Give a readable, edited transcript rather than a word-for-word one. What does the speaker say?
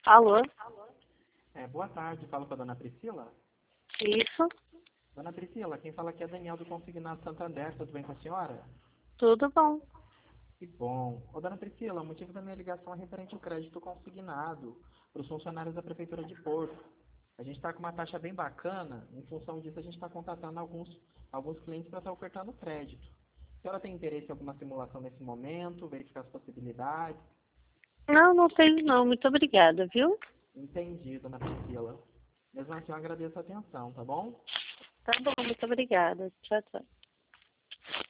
Alô? Boa tarde, falo com a dona Priscila. Isso? Dona Priscila, quem fala aqui é Daniel do Consignado Santander, tudo bem com a senhora? Tudo bom? Que bom. Dona Priscila, o motivo da minha ligação é referente ao crédito consignado para os funcionários da Prefeitura de Porto. A gente está com uma taxa bem bacana, em função disso a gente está contatando alguns clientes para estar ofertando crédito. A senhora tem interesse em alguma simulação nesse momento, verificar as possibilidades? Não, não tenho não. Muito obrigada, viu? Entendi, dona Priscila. Mesmo assim, eu agradeço a atenção, tá bom? Tá bom, muito obrigada. Tchau, tchau.